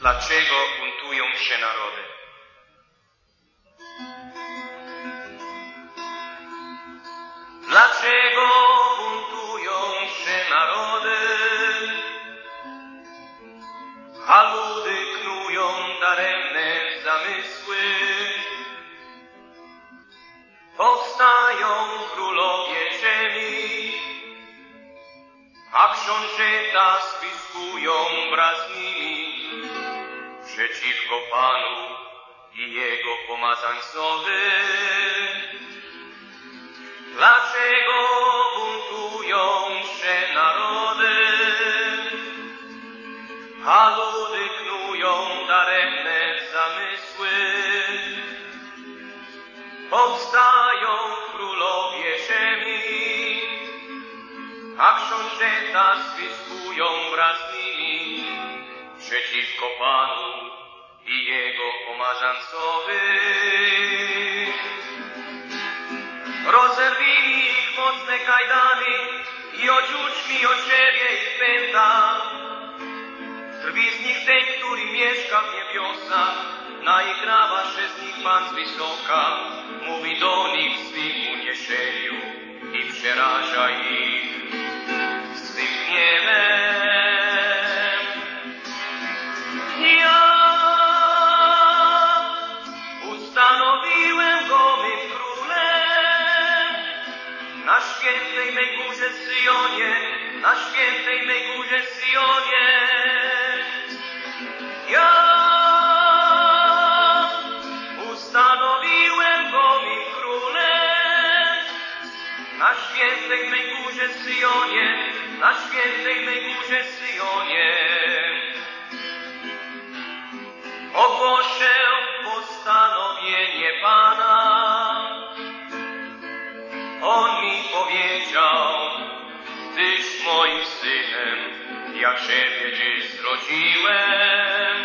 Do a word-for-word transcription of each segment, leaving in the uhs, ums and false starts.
Dlaczego buntują się narody? Dlaczego buntują się narody, a ludy knują daremne zamysły? Powstają królowie ziemi, a książęta spiskują wraz z nimi przeciwko Panu i Jego pomazańcowi. Dlaczego buntują się narody, a ludy knują daremne zamysły? Powstają królowie ziemi, a książęta spiskują wraz z nimi przeciwko Panu i Jego pomazańcowi. Rozerwili ich mocne kajdany i ociućmi od siebie ich pęta. Drwi z nich ten, który mieszka w niebiosach, naigrawa się z nich Pan z wysoka, mówi do nich w swym uniesieniu i przeraża ich swym gniewem. Ja ustanowiłem go mym królem na świętej mej górze Syjonie, na świętej mej górze Syjonie. Ja ustanowiłem go mym królem na świętej mej górze Syjonie, na świętej mej górze Syjonie. Ogłoszę postanowienie Pana. On mi powiedział: Tyś moim synem, ja Ciebie dziś zrodziłem.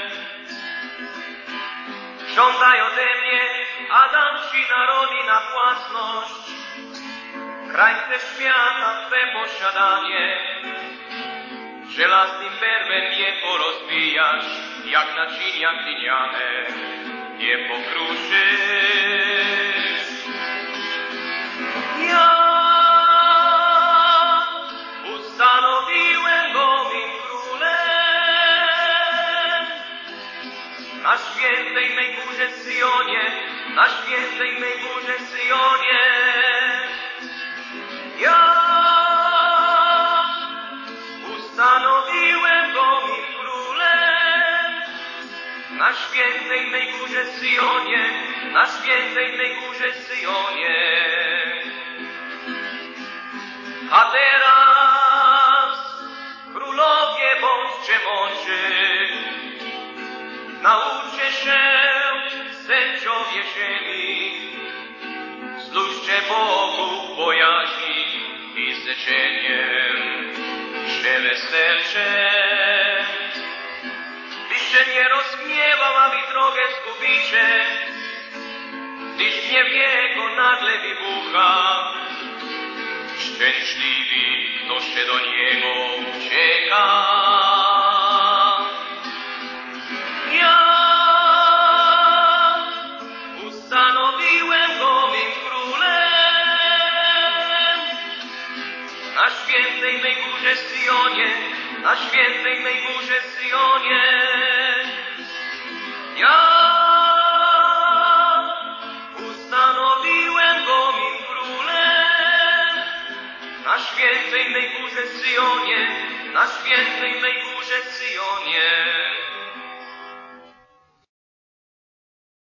Żądaj ode mnie, a dam Ci narody na własność, krańce świata Twe posiadanie. Żelaznym berłem je porozbijasz, jak naczynia gliniane nie pokruszysz. Ja ustanowiłem go mym królem na świętej mej górze Syjonie, na świętej mej górze Syjonie. Ja ustanowiłem go mym królem na świętej mej górze Syjonie, na świętej mej górze Syjonie. A teraz, królowie, bądźcie mądrzy, nauczcie się, sędziowie ziemi, służcie Bogu bojaźni i z zleczeniem się weselcie. Tyś się nie rozgniewał, a wy drogę zgubicie, gdyż gniew Jego nagle wybucha. Szczęśliwi, kto się do Niego ucieka. Ja ustanowiłem go mym królem na świętej mej górze Syjonie, na świętej mej górze Syjonie. Ja ustanowiłem go mym królem na świętej mej górze Syjonie, na świętej mej górze Syjonie.